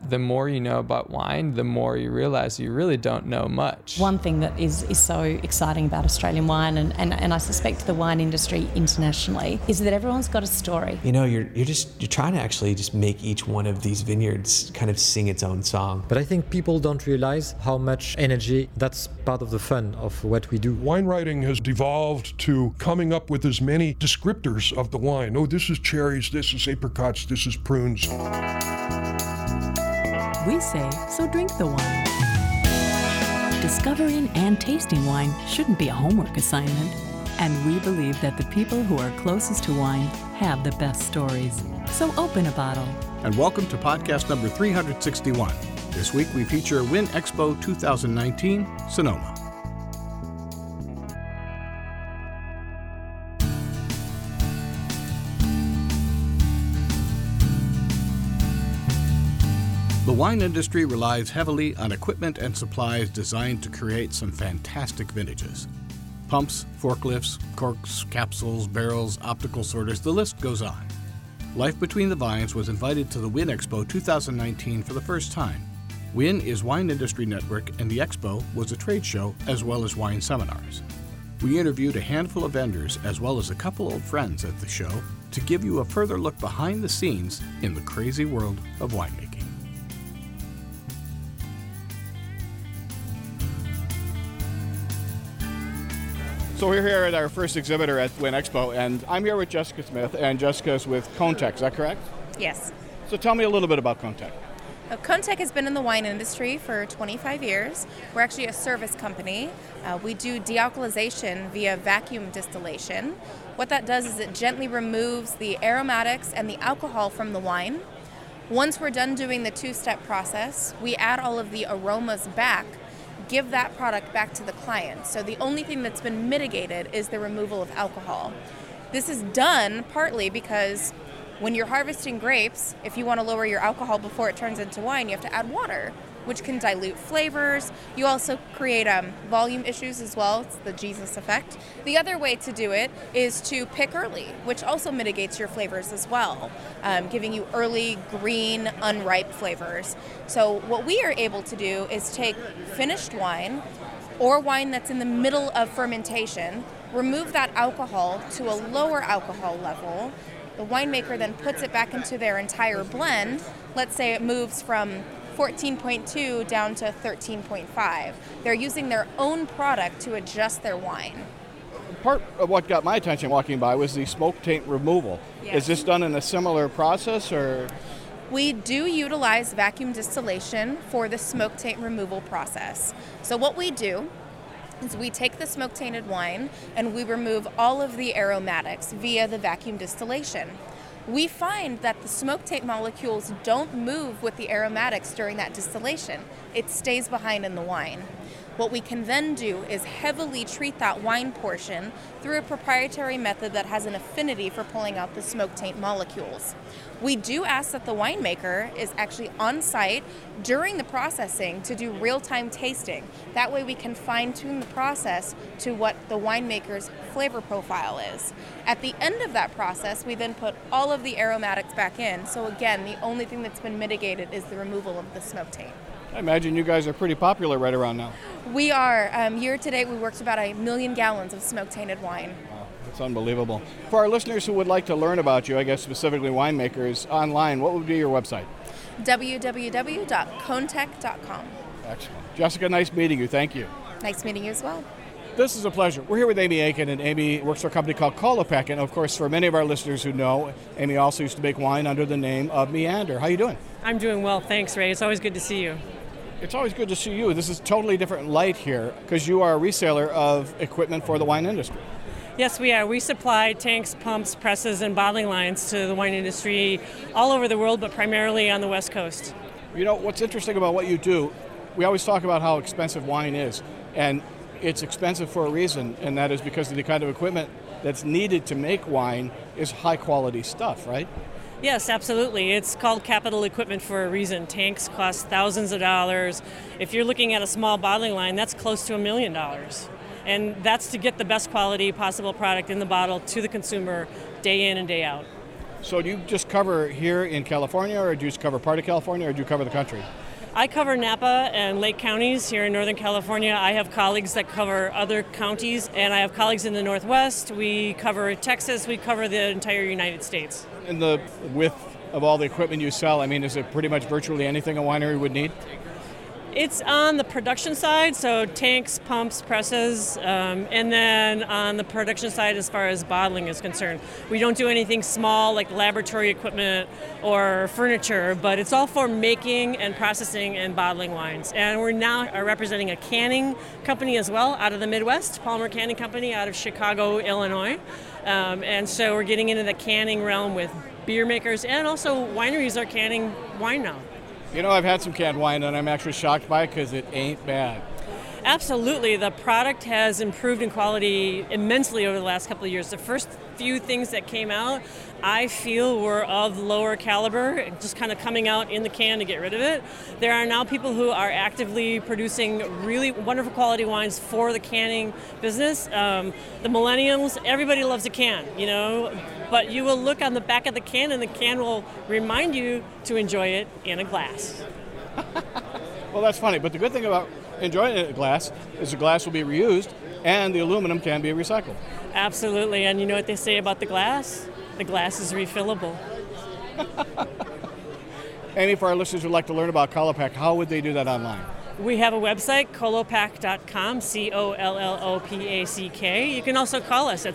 the more you know about wine, the more you realize you really don't know much. One thing that is so exciting about Australian wine, and I suspect the wine industry internationally, is that everyone's got a story. You know, you're trying to actually just make each one of these vineyards kind of sing its own song. But I think people don't realize how much energy, that's part of the fun of what we do. Wine writing has devolved to coming up with as many descriptors of the wine. Oh, this is cherries, this is apricots, this is prunes. We say, so drink the wine. Discovering and tasting wine shouldn't be a homework assignment. And we believe that the people who are closest to wine have the best stories. So open a bottle. And welcome to podcast number 361. This week we feature Wine Expo 2019, Sonoma. The wine industry relies heavily on equipment and supplies designed to create some fantastic vintages. Pumps, forklifts, corks, capsules, barrels, optical sorters, the list goes on. Life Between the Vines was invited to the Wine Expo 2019 for the first time. WIN is Wine Industry Network, and the Expo was a trade show as well as wine seminars. We interviewed a handful of vendors as well as a couple old friends at the show to give you a further look behind the scenes in the crazy world of winemaking. So we're here at our first exhibitor at Wine Expo, and I'm here with Jessica Smith, and Jessica's with Contec, is that correct? Yes. So tell me a little bit about Contec. Contec has been in the wine industry for 25 years. We're actually a service company. We do dealcoholization via vacuum distillation. What that does is it gently removes the aromatics and the alcohol from the wine. Once we're done doing the two-step process, we add all of the aromas back, give that product back to the client. So the only thing that's been mitigated is the removal of alcohol. This is done partly because when you're harvesting grapes, if you want to lower your alcohol before it turns into wine, you have to add water, which can dilute flavors. You also create volume issues as well. It's the Jesus effect. The other way to do it is to pick early, which also mitigates your flavors as well, giving you early, green, unripe flavors. So what we are able to do is take finished wine or wine that's in the middle of fermentation, remove that alcohol to a lower alcohol level. The winemaker then puts it back into their entire blend. Let's say it moves from 14.2 down to 13.5. They're using their own product to adjust their wine. Part of what got my attention walking by was the smoke taint removal. Yes. Is this done in a similar process, or? We do utilize vacuum distillation for the smoke taint removal process. So what we do is we take the smoke tainted wine and we remove all of the aromatics via the vacuum distillation. We find that the smoke taint molecules don't move with the aromatics during that distillation. It stays behind in the wine. What we can then do is heavily treat that wine portion through a proprietary method that has an affinity for pulling out the smoke taint molecules. We do ask that the winemaker is actually on site during the processing to do real-time tasting. That way we can fine-tune the process to what the winemaker's flavor profile is. At the end of that process, we then put all of the aromatics back in. So again, the only thing that's been mitigated is the removal of the smoke taint. I imagine you guys are pretty popular right around now. We are. Year to date, we worked about 1 million gallons of smoke-tainted wine. Wow, that's unbelievable. For our listeners who would like to learn about you, I guess specifically winemakers, online, what would be your website? www.contec.com. Excellent. Jessica, nice meeting you. Thank you. Nice meeting you as well. This is a pleasure. We're here with Amy Aiken, and Amy works for a company called Kolopec. And of course, for many of our listeners who know, Amy also used to make wine under the name of Meander. How you doing? I'm doing well, thanks, Ray. It's always good to see you. It's always good to see you. This is totally different light here because you are a reseller of equipment for the wine industry. Yes, we are. We supply tanks, pumps, presses, and bottling lines to the wine industry all over the world, but primarily on the West Coast. You know, what's interesting about what you do, we always talk about how expensive wine is, and it's expensive for a reason, and that is because of the kind of equipment that's needed to make wine is high-quality stuff, right? Yes, absolutely. It's called capital equipment for a reason. Tanks cost thousands of dollars. If you're looking at a small bottling line, that's close to $1 million. And that's to get the best quality possible product in the bottle to the consumer day in and day out. So do you just cover here in California, or do you just cover part of California, or do you cover the country? I cover Napa and Lake counties here in Northern California. I have colleagues that cover other counties, and I have colleagues in the Northwest. We cover Texas. We cover the entire United States. In the width of all the equipment you sell, I mean, is it pretty much virtually anything a winery would need? It's on the production side, so tanks, pumps, presses, and then on the production side as far as bottling is concerned. We don't do anything small like laboratory equipment or furniture, but it's all for making and processing and bottling wines. And we're now representing a canning company as well out of the Midwest, Palmer Canning Company out of Chicago, Illinois. And so we're getting into the canning realm with beer makers, and also wineries are canning wine now. You know, I've had some canned wine, and I'm actually shocked by it because it ain't bad. Absolutely. The product has improved in quality immensely over the last couple of years. The first few things that came out, I feel, were of lower caliber, just kind of coming out in the can to get rid of it. There are now people who are actively producing really wonderful quality wines for the canning business. The millennials, everybody loves a can, you know, but you will look on the back of the can, and the can will remind you to enjoy it in a glass. Well, that's funny, but the good thing about enjoying it in a glass is the glass will be reused and the aluminum can be recycled. Absolutely, and you know what they say about the glass? The glass is refillable. Any of our listeners who would like to learn about Colopack, how would they do that online? We have a website, Colopack.com, Colopack. You can also call us at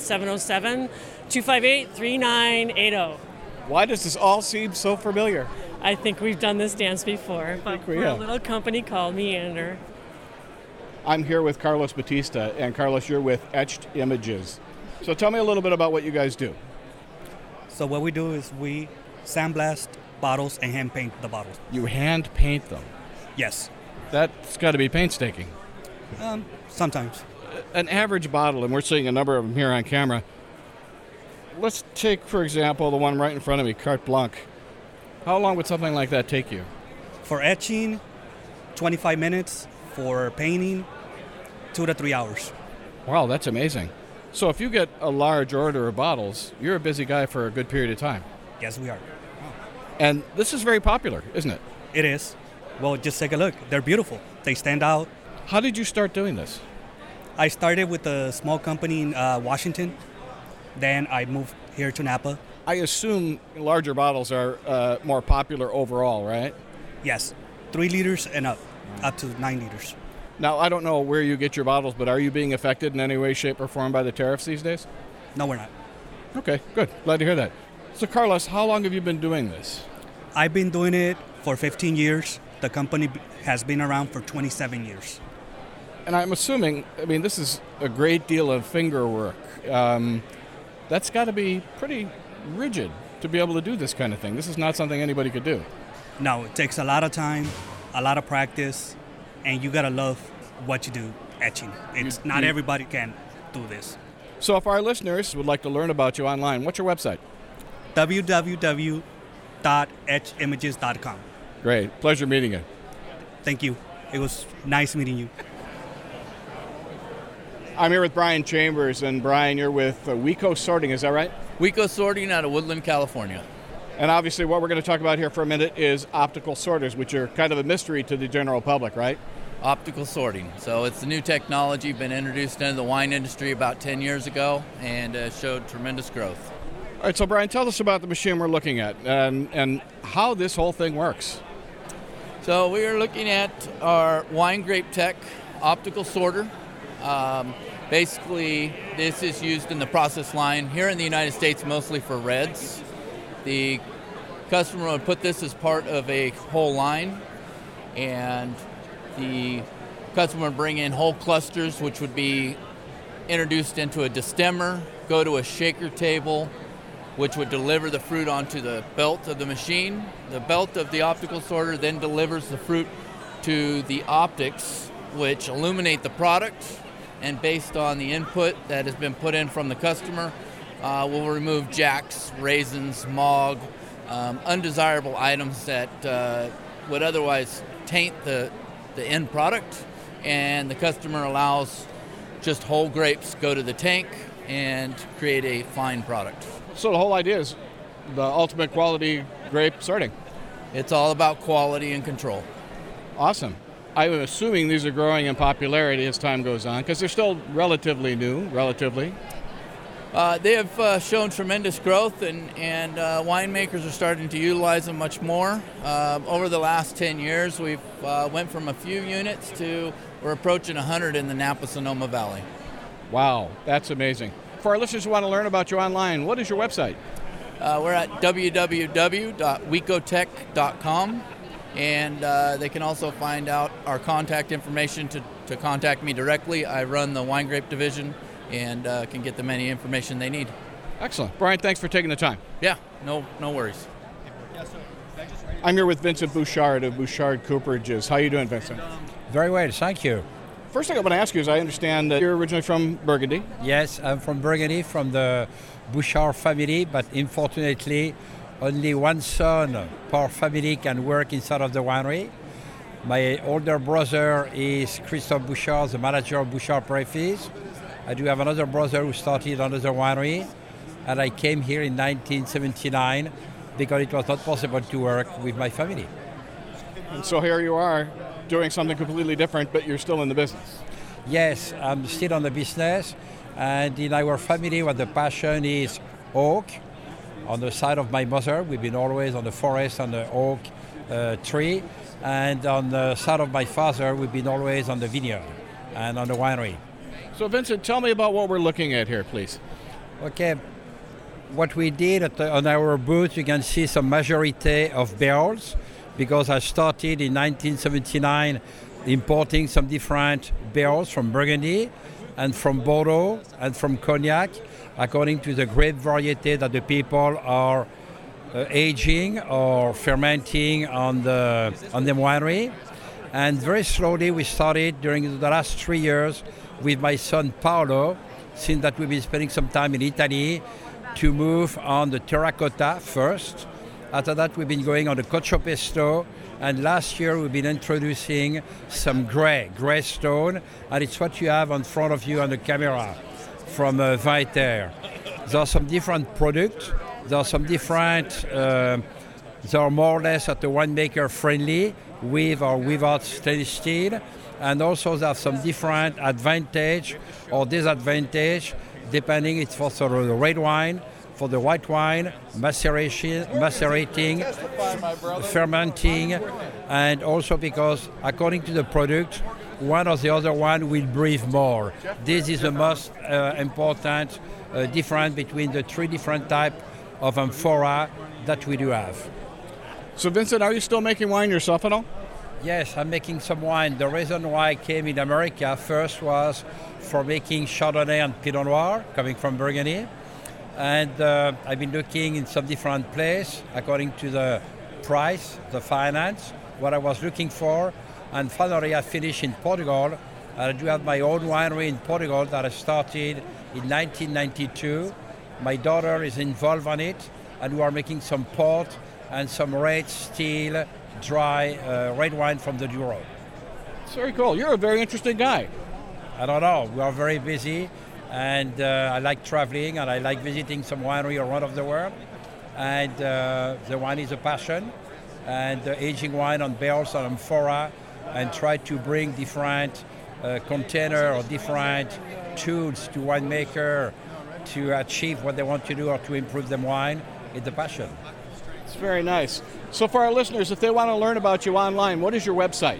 707-258-3980. Why does this all seem so familiar? I think we've done this dance before, but we're a little company called Meander. I'm here with Carlos Batista, and Carlos, you're with Etched Images. So tell me a little bit about what you guys do. So what we do is we sandblast bottles and hand paint the bottles. You hand paint them? Yes. That's got to be painstaking. Sometimes. An average bottle, and we're seeing a number of them here on camera. Let's take, for example, the one right in front of me, Carte Blanc. How long would something like that take you? For etching, 25 minutes. For painting, 2 to 3 hours. Wow, that's amazing. So if you get a large order of bottles, you're a busy guy for a good period of time. Yes, we are. And this is very popular, isn't it? It is. Well, just take a look. They're beautiful. They stand out. How did you start doing this? I started with a small company in Washington. Then I moved here to Napa. I assume larger bottles are more popular overall, right? Yes. 3 liters and up to 9 liters. Now, I don't know where you get your bottles, but are you being affected in any way, shape, or form by the tariffs these days? No, we're not. Okay, good. Glad to hear that. So, Carlos, how long have you been doing this? I've been doing it for 15 years. The company has been around for 27 years. And I'm assuming, this is a great deal of finger work. That's got to be pretty rigid to be able to do this kind of thing. This is not something anybody could do. No, it takes a lot of time, a lot of practice, and you got to love what you do, etching. Not everybody can do this. So if our listeners would like to learn about you online, what's your website? www.etchimages.com. Great. Pleasure meeting you. Thank you. It was nice meeting you. I'm here with Brian Chambers, and Brian, you're with Weco Sorting, is that right? Weco Sorting out of Woodland, California. And obviously what we're going to talk about here for a minute is optical sorters, which are kind of a mystery to the general public, right? Optical sorting. So it's a new technology, been introduced into the wine industry about 10 years ago and showed tremendous growth. All right, so Brian, tell us about the machine we're looking at and how this whole thing works. So we are looking at our Wine Grape Tech optical sorter. Basically, this is used in the process line here in the United States mostly for reds. The customer would put this as part of a whole line, and the customer would bring in whole clusters, which would be introduced into a destemmer, go to a shaker table, which would deliver the fruit onto the belt of the machine. The belt of the optical sorter then delivers the fruit to the optics, which illuminate the product, and based on the input that has been put in from the customer, we'll remove jacks, raisins, mog, undesirable items that would otherwise taint the end product, and the customer allows just whole grapes go to the tank and create a fine product. So the whole idea is the ultimate quality grape sorting. It's all about quality and control. Awesome. I'm assuming these are growing in popularity as time goes on because they're still relatively new, They have shown tremendous growth, and winemakers are starting to utilize them much more. Over the last 10 years, we've went from a few units to we're approaching 100 in the Napa-Sonoma Valley. Wow, that's amazing. For our listeners who want to learn about you online, what is your website? We're at www.wecotech.com, and they can also find out our contact information to contact me directly. I run the wine grape division and can get them any information they need. Excellent. Brian, thanks for taking the time. Yeah, no worries. I'm here with Vincent Bouchard of Bouchard Cooperages. How are you doing, Vincent? Very well, thank you. First thing I want to ask you is I understand that you're originally from Burgundy. Yes, I'm from Burgundy, from the Bouchard family, but unfortunately only one son per family can work inside of the winery. My older brother is Christophe Bouchard, the manager of Bouchard Préfets. I do have another brother who started another winery, and I came here in 1979 because it was not possible to work with my family. And so here you are doing something completely different, but you're still in the business. Yes, I'm still on the business, and in our family what the passion is oak. On the side of my mother, we've been always on the forest on the oak tree, and on the side of my father, we've been always on the vineyard and on the winery. So Vincent, tell me about what we're looking at here, please. Okay, what we did on our booth, you can see some majority of barrels, because I started in 1979 importing some different barrels from Burgundy and from Bordeaux and from Cognac, according to the grape variety that the people are aging or fermenting on the winery. And very slowly we started during the last 3 years with my son Paolo, since that we've been spending some time in Italy, to move on the terracotta first. After that, we've been going on the Coccio Pesto, and last year we've been introducing some gray stone, and it's what you have in front of you on the camera from Vin-Terre. There are some different products. There are some different, they are more or less at the winemaker friendly, with or without stainless steel, and also there are some different advantage or disadvantage, depending it's for the red wine, for the white wine, macerating, fermenting, and also because according to the product, one or the other one will breathe more. This is the most important difference between the three different types of amphora that we do have. So Vincent, are you still making wine yourself at all? Yes, I'm making some wine. The reason why I came in America first was for making Chardonnay and Pinot Noir, coming from Burgundy. And I've been looking in some different places according to the price, the finance, what I was looking for. And finally I finished in Portugal. I do have my own winery in Portugal that I started in 1992. My daughter is involved in it, and we are making some port and some red steel dry red wine from the Douro. It's very cool. You're a very interesting guy. I don't know. We are very busy, and I like traveling, and I like visiting some winery around the world. And the wine is a passion, and aging wine on barrels and amphora, and try to bring different container or different tools to winemaker to achieve what they want to do or to improve their wine is the passion. It's very nice. So for our listeners, if they want to learn about you online, what is your website?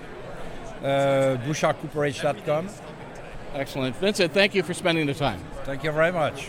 BouchardCooperage.com. Excellent. Vincent, thank you for spending the time. Thank you very much.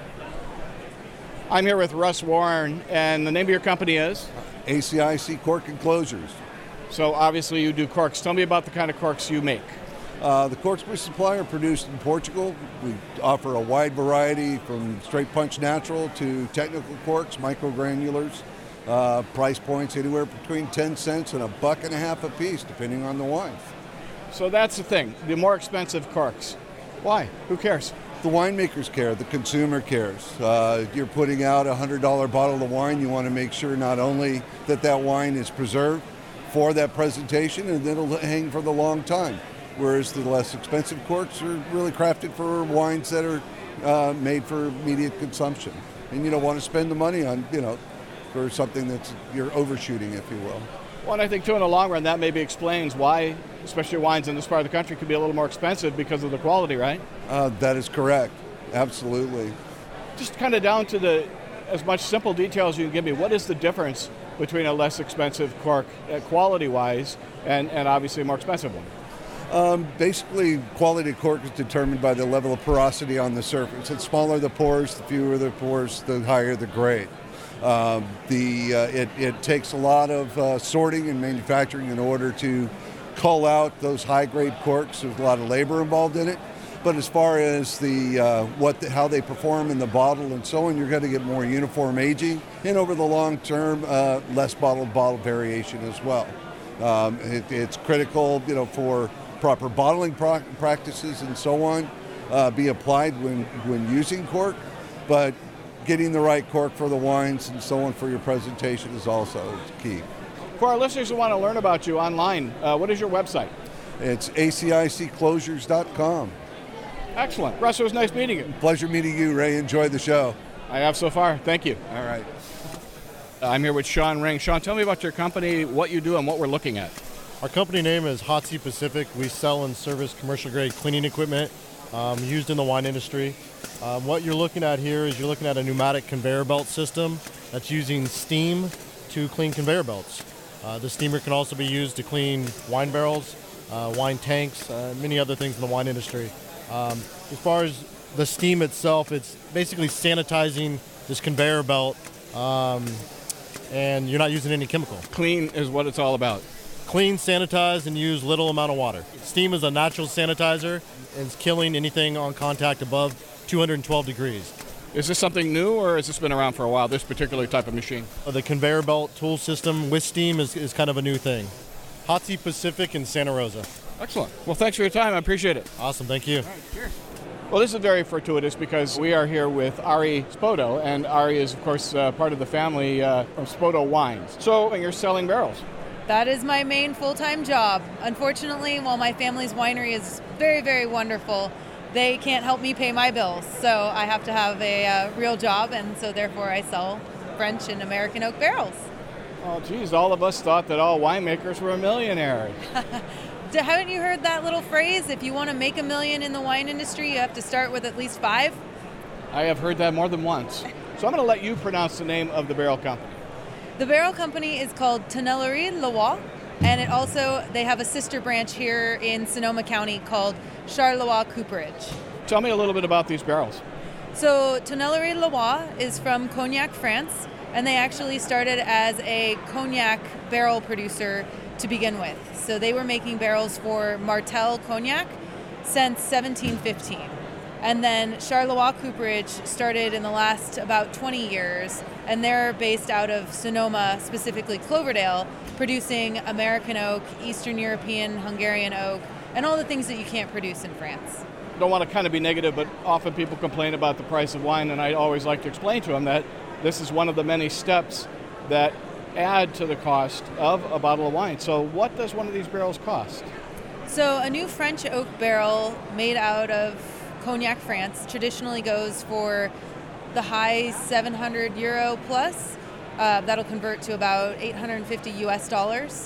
I'm here with Russ Warren, and the name of your company is? ACIC Cork Enclosures. So obviously you do corks. Tell me about the kind of corks you make. The corks we supply are produced in Portugal. We offer a wide variety from straight punch natural to technical corks, microgranulars, price points anywhere between 10 cents and $1.50 a piece, depending on the wine. So that's the thing, the more expensive corks. Why? Who cares? The winemakers care, the consumer cares. You're putting out a $100 bottle of wine, you want to make sure not only that wine is preserved for that presentation and it'll hang for the long time. Whereas the less expensive corks are really crafted for wines that are made for immediate consumption. And you don't want to spend the money on, or something that's you're overshooting, if you will. Well, and I think, too, in the long run, that maybe explains why, especially wines in this part of the country, could be a little more expensive because of the quality, right? That is correct. Absolutely. Just kind of down to as much simple detail as you can give me, what is the difference between a less expensive cork, quality-wise, and obviously a more expensive one? Basically, quality of cork is determined by the level of porosity on the surface. The smaller the pores, the fewer the pores, the higher the grade. It takes a lot of sorting and manufacturing in order to cull out those high-grade corks. There's a lot of labor involved in it. But as far as how they perform in the bottle and so on, you're going to get more uniform aging, and over the long term, less bottle variation as well. It's critical, for proper bottling practices and so on be applied when using cork, but getting the right cork for the wines and so on for your presentation is also key. For our listeners who want to learn about you online, what is your website? It's acicclosures.com. Excellent. Russ, it was nice meeting you. Pleasure meeting you, Ray. Enjoy the show. I have so far. Thank you. All right. I'm here with Sean Ring. Sean, tell me about your company, what you do, and what we're looking at. Our company name is Hot Seat Pacific. We sell and service commercial-grade cleaning equipment used in the wine industry. What you're looking at here is you're looking at a pneumatic conveyor belt system that's using steam to clean conveyor belts. The steamer can also be used to clean wine barrels, wine tanks, many other things in the wine industry. As far as the steam itself, it's basically sanitizing this conveyor belt, and you're not using any chemical. Clean is what it's all about. Clean, sanitize, and use little amount of water. Steam is a natural sanitizer and it's killing anything on contact above 212 degrees. Is this something new, or has this been around for a while, this particular type of machine? The conveyor belt tool system with steam is kind of a new thing. Hot Seat Pacific in Santa Rosa. Excellent. Well, thanks for your time. I appreciate it. Awesome. Thank you. All right, cheers. Well, this is very fortuitous because we are here with Ari Spoto, and Ari is, of course, part of the family of Spoto Wines. So you're selling barrels. That is my main full-time job. Unfortunately, while my family's winery is very, very wonderful, they can't help me pay my bills. So I have to have a real job, and so therefore I sell French and American oak barrels. Oh, geez, all of us thought that all winemakers were millionaires. Haven't you heard that little phrase? If you want to make $1 million in the wine industry, you have to start with at least 5? I have heard that more than once. So I'm going to let you pronounce the name of the barrel company. The barrel company is called Tonnellerie-Leroy, and they have a sister branch here in Sonoma County called Charleroi Cooperage. Tell me a little bit about these barrels. So Tonnellerie-Leroy is from Cognac, France, and they actually started as a cognac barrel producer to begin with. So they were making barrels for Martel Cognac since 1715. And then Charleroi Cooperage started in the last about 20 years, and they're based out of Sonoma, specifically Cloverdale, producing American oak, Eastern European, Hungarian oak, and all the things that you can't produce in France. I don't want to kind of be negative, but often people complain about the price of wine, and I always like to explain to them that this is one of the many steps that add to the cost of a bottle of wine. So what does one of these barrels cost? So a new French oak barrel made out of Cognac, France, traditionally goes for the high 700 euro plus. That'll convert to about $850 US.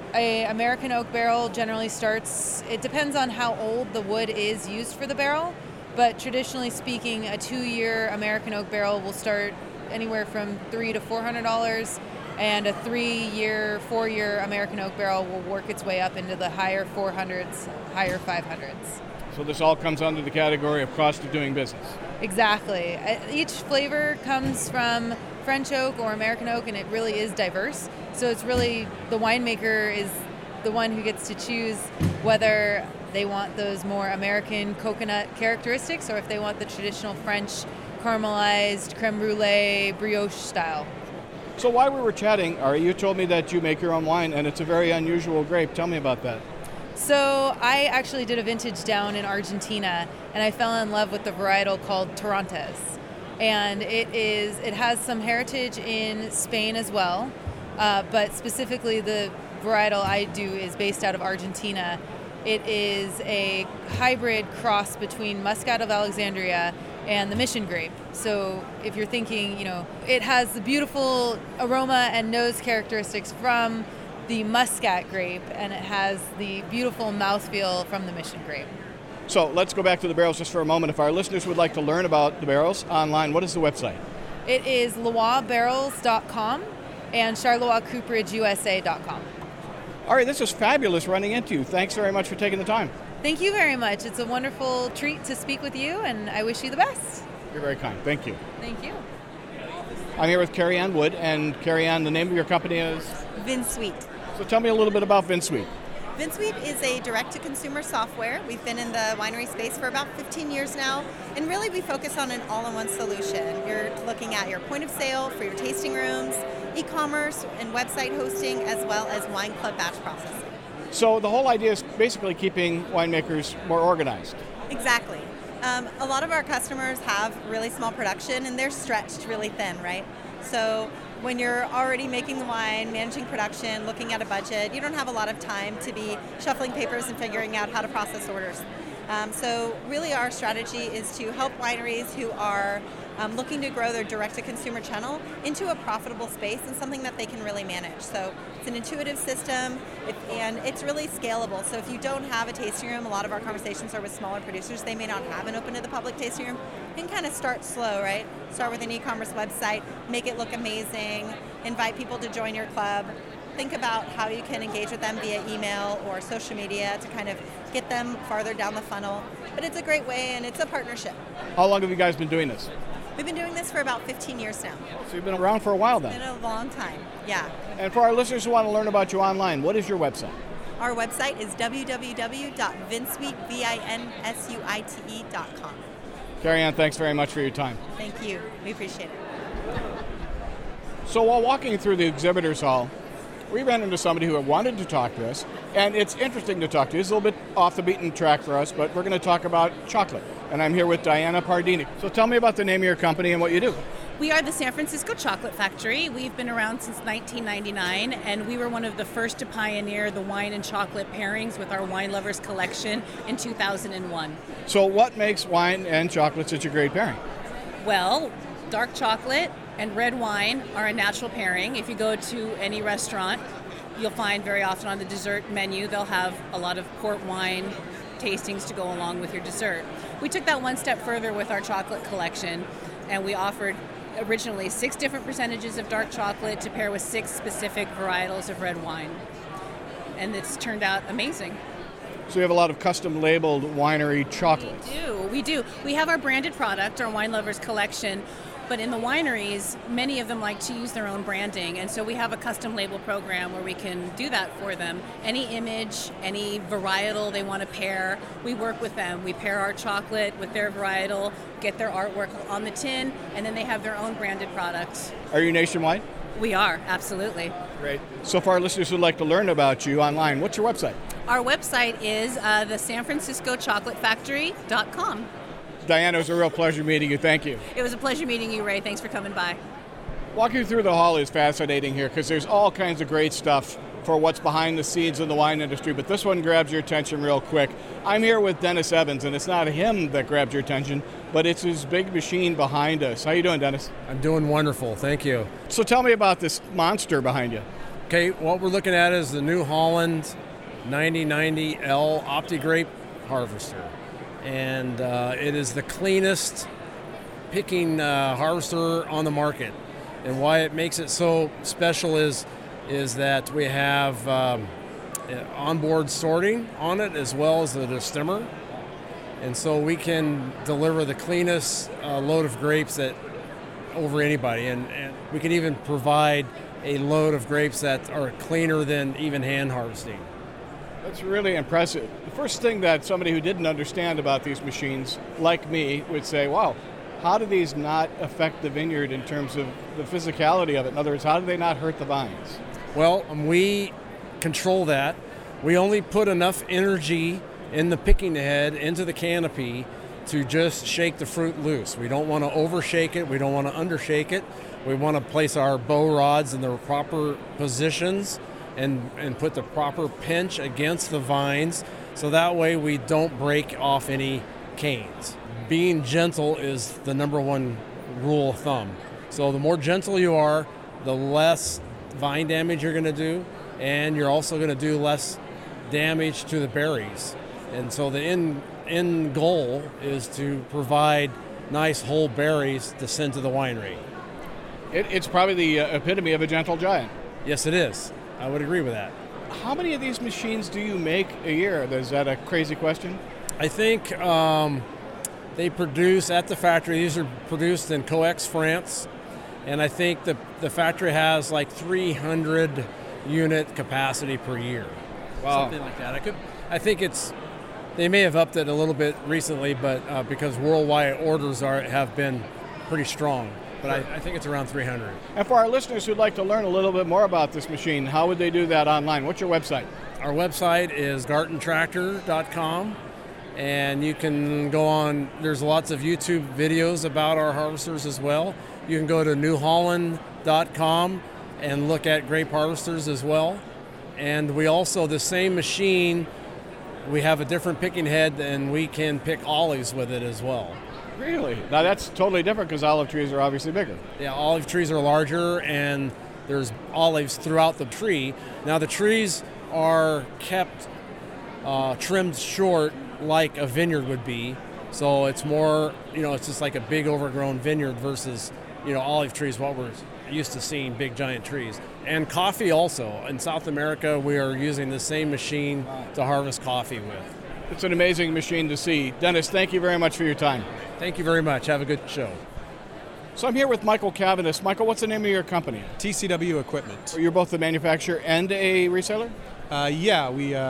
A American oak barrel generally starts, it depends on how old the wood is used for the barrel, but traditionally speaking, a 2-year American oak barrel will start anywhere from $300 to $400, and a 3-year, 4-year American oak barrel will work its way up into the higher 400s, higher 500s. So this all comes under the category of cost of doing business. Exactly. Each flavor comes from French oak or American oak, and it really is diverse. So it's really the winemaker is the one who gets to choose whether they want those more American coconut characteristics or if they want the traditional French caramelized creme brulee brioche style. So while we were chatting, Ari, you told me that you make your own wine, and it's a very unusual grape. Tell me about that. So I actually did a vintage down in Argentina, and I fell in love with the varietal called Torrontés. And it has some heritage in Spain as well, but specifically the varietal I do is based out of Argentina. It is a hybrid cross between Muscat of Alexandria and the Mission grape. So if you're thinking, it has the beautiful aroma and nose characteristics from the Muscat grape, and it has the beautiful mouthfeel from the Mission grape. So let's go back to the barrels just for a moment. If our listeners would like to learn about the barrels online, what is the website? It is LoireBarrels.com and CharleroisCooperageUSA.com. All right, this is fabulous running into you. Thanks very much for taking the time. Thank you very much. It's a wonderful treat to speak with you, and I wish you the best. You're very kind. Thank you. Thank you. I'm here with Carrie Ann Wood, and Carrie Ann, the name of your company is? VinSuite. So tell me a little bit about VinSuite. VinSuite is a direct-to-consumer software. We've been in the winery space for about 15 years now, and really we focus on an all-in-one solution. You're looking at your point of sale for your tasting rooms, e-commerce and website hosting, as well as wine club batch processing. So the whole idea is basically keeping winemakers more organized. Exactly. A lot of our customers have really small production and they're stretched really thin, right? So when you're already making the wine, managing production, looking at a budget, you don't have a lot of time to be shuffling papers and figuring out how to process orders. So really our strategy is to help wineries who are looking to grow their direct-to-consumer channel into a profitable space and something that they can really manage. So it's an intuitive system, and it's really scalable. So if you don't have a tasting room, a lot of our conversations are with smaller producers. They may not have an open-to-the-public tasting room. You can kind of start slow, right? Start with an e-commerce website, make it look amazing, invite people to join your club. Think about how you can engage with them via email or social media to kind of get them farther down the funnel. But it's a great way, and it's a partnership. How long have you guys been doing this? We've been doing this for about 15 years now. So you've been around for a while then? It's been a long time, yeah. And for our listeners who want to learn about you online, what is your website? Our website is www.vinsuite.com. Carrie Ann, thanks very much for your time. Thank you. We appreciate it. So while walking through the exhibitors hall, we ran into somebody who wanted to talk to us, and it's interesting to talk to. It's a little bit off the beaten track for us, but we're going to talk about chocolate. And I'm here with Diana Pardini. So tell me about the name of your company and what you do. We are the San Francisco Chocolate Factory. We've been around since 1999, and we were one of the first to pioneer the wine and chocolate pairings with our Wine Lovers collection in 2001. So what makes wine and chocolate such a great pairing? Well, dark chocolate and red wine are a natural pairing. If you go to any restaurant, you'll find very often on the dessert menu they'll have a lot of port wine tastings to go along with your dessert. We took that one step further with our chocolate collection, and we offered originally 6 different percentages of dark chocolate to pair with 6 specific varietals of red wine. And it's turned out amazing. So you have a lot of custom labeled winery chocolates. We do. We have our branded product, our Wine Lovers collection, but in the wineries, many of them like to use their own branding, and so we have a custom label program where we can do that for them. Any image, any varietal they want to pair, we work with them. We pair our chocolate with their varietal, get their artwork on the tin, and then they have their own branded products. Are you nationwide? We are, absolutely. Great. So for our listeners who'd like to learn about you online, what's your website? Our website is the San Francisco Chocolate Factory.com. Diana, it was a real pleasure meeting you. Thank you. It was a pleasure meeting you, Ray. Thanks for coming by. Walking through the hall is fascinating here because there's all kinds of great stuff for what's behind the scenes in the wine industry, but this one grabs your attention real quick. I'm here with Dennis Evans, and it's not him that grabs your attention, but it's his big machine behind us. How you doing, Dennis? I'm doing wonderful, thank you. So tell me about this monster behind you. Okay, what we're looking at is the New Holland 9090L OptiGrape Harvester. And it is the cleanest picking harvester on the market. And why it makes it so special is that we have onboard sorting on it as well as the destemmer. And so we can deliver the cleanest load of grapes that over anybody. And we can even provide a load of grapes that are cleaner than even hand harvesting. That's really impressive. The first thing that somebody who didn't understand about these machines, like me, would say, wow, how do these not affect the vineyard in terms of the physicality of it? In other words, how do they not hurt the vines? Well, we control that. We only put enough energy in the picking head into the canopy to just shake the fruit loose. We don't want to overshake it. We don't want to undershake it. We want to place our bow rods in the proper positions and put the proper pinch against the vines so that way we don't break off any canes. being gentle is the number one rule of thumb. So the more gentle you are, the less vine damage you're going to do, and you're also going to do less damage to the berries. And so the end goal is to provide nice whole berries to send to the winery. It's probably the epitome of a gentle giant. Yes, it is. I would agree with that. How many of these machines do you make a year? Is that a crazy question? I think they produce at the factory. These are produced in Coex, France, and I think the factory has like 300 unit capacity per year. Wow. Something like that. I think they may have upped it a little bit recently, but because worldwide orders have been pretty strong. But I think it's around 300. And for our listeners who'd like to learn a little bit more about this machine, how would they do that online? What's your website? Our website is gartentractor.com, and you can go on. There's lots of YouTube videos about our harvesters as well. You can go to newholland.com and look at grape harvesters as well. And we also, the same machine, we have a different picking head, and we can pick olives with it as well. Really? Now that's totally different because olive trees are obviously bigger. Yeah, olive trees are larger, and there's olives throughout the tree. Now the trees are kept trimmed short like a vineyard would be, so it's more, it's just like a big overgrown vineyard versus, olive trees, what we're used to seeing, big giant trees. And coffee also. In South America, we are using the same machine to harvest coffee with. It's an amazing machine to see. Dennis, thank you very much for your time. Thank you very much. Have a good show. So I'm here with Michael Cavendish. Michael, what's the name of your company? TCW Equipment. You're both the manufacturer and a reseller? Yeah,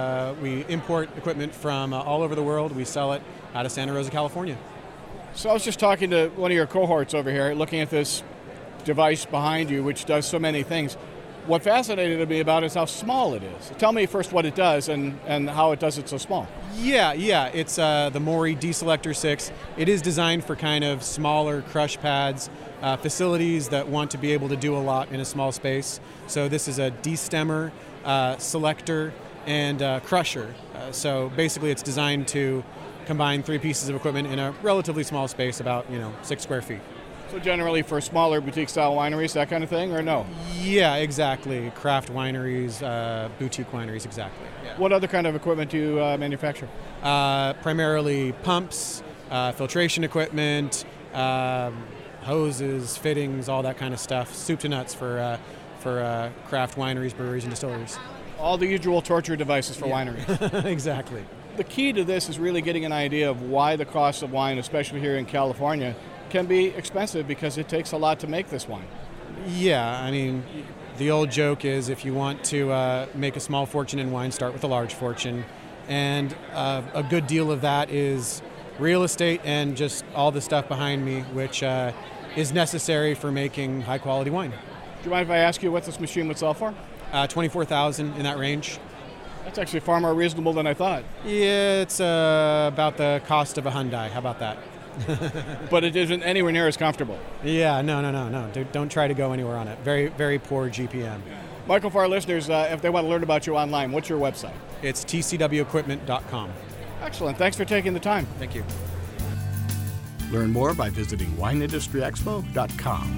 we import equipment from all over the world. We sell it out of Santa Rosa, California. So I was just talking to one of your cohorts over here, looking at this device behind you, which does so many things. What fascinated me about it is how small it is. Tell me first what it does and how it does it so small. Yeah, it's the Mori Deselector 6. It is designed for kind of smaller crush pads, facilities that want to be able to do a lot in a small space. So this is a destemmer, selector, and crusher. So basically it's designed to combine three pieces of equipment in a relatively small space, about 6 square feet. So generally for smaller boutique-style wineries, that kind of thing, or no? Yeah, exactly. Craft wineries, boutique wineries, exactly. Yeah. What other kind of equipment do you manufacture? Primarily pumps, filtration equipment, hoses, fittings, all that kind of stuff. Soup to nuts for craft wineries, breweries, and distilleries. All the usual torture devices for wineries. Exactly. The key to this is really getting an idea of why the cost of wine, especially here in California, can be expensive because it takes a lot to make this wine. Yeah, I mean, the old joke is if you want to make a small fortune in wine, start with a large fortune. And a good deal of that is real estate and just all the stuff behind me, which is necessary for making high quality wine. Do you mind if I ask you what this machine would sell for? $24,000, in that range. That's actually far more reasonable than I thought. Yeah, it's about the cost of a Hyundai. How about that? But it isn't anywhere near as comfortable. Yeah, no. Don't try to go anywhere on it. Very, very poor GPM. Michael, for our listeners, if they want to learn about you online, what's your website? It's tcwequipment.com. Excellent. Thanks for taking the time. Thank you. Learn more by visiting wineindustryexpo.com.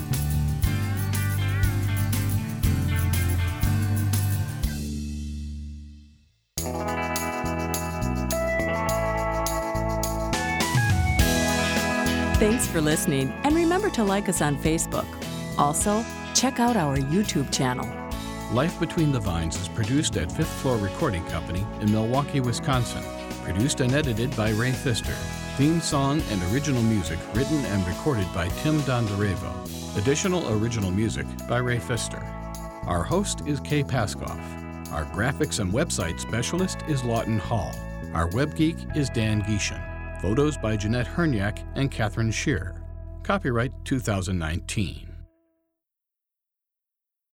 Thanks for listening, and remember to like us on Facebook. Also, check out our YouTube channel. Life Between the Vines is produced at Fifth Floor Recording Company in Milwaukee, Wisconsin. Produced and edited by Ray Pfister. Theme song and original music written and recorded by Tim Dondarevo. Additional original music by Ray Pfister. Our host is Kay Paskoff. Our graphics and website specialist is Lawton Hall. Our web geek is Dan Gieshin. Photos by Jeanette Herniak and Catherine Shearer. Copyright 2019.